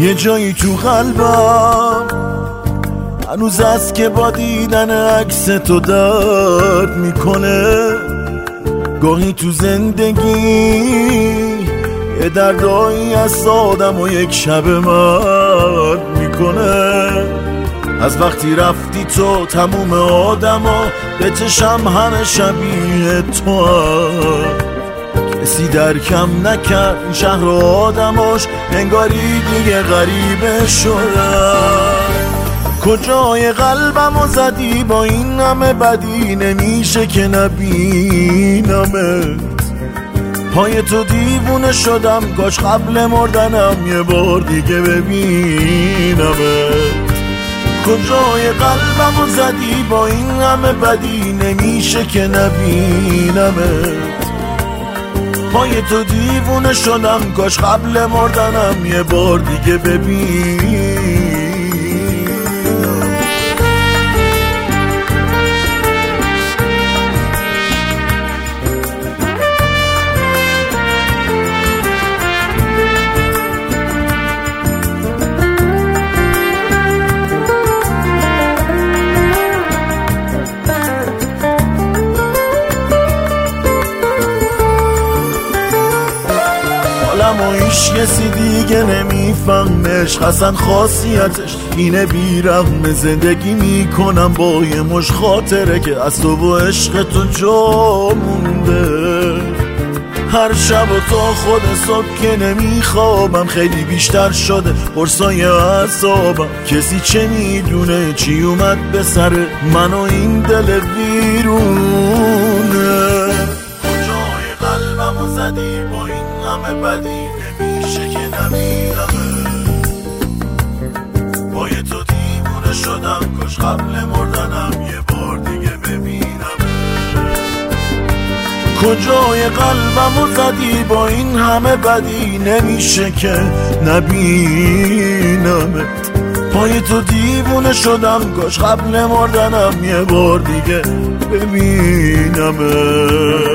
یه جایی تو قلبم هنوز است که با دیدن عکس تو درد میکنه. گاهی تو زندگی یه دردایی از آدم و یک شب مرد میکنه. از وقتی رفتی تو تموم آدما به چشم همه شبیه تو هم. کسی درکم نکرد این شهر و آدماش، انگاری دیگه غریبه شدن. کجای قلبمو زدی با این همه بدی، نمیشه که نبینمت. پای تو دیوونه شدم، کاش قبل مردنم یه بار دیگه ببینمت. کجای قلبمو زدی با این همه بدی، نمیشه که نبینمت. پای تو دیوونه شدم، کاش قبل مردنم یه بار دیگه ببینم. و هیچ کسی دیگه نمیفهمش، اصلا خاصیتش اینه بیرحم. زندگی میکنم با یه مش خاطره که از تو و عشق تو جا مونده. هر شب و تا خود صبح که نمیخوابم، خیلی بیشتر شده قرصای اعصابم. کسی چه میدونه چی اومد به سر من و این دل ویرونه. کجای قلبمو زدی با این همه بدی، نمیشه که نمیرمه. با یه تو دیوونه شدم، کاش قبل مردنم یه بار دیگه ببینم. کجای قلبمو زدی با این همه بدی، نمیشه که نبینمت. پای تو دیوونه شدم، کاش قبل مردنم یه بار دیگه ببینمت.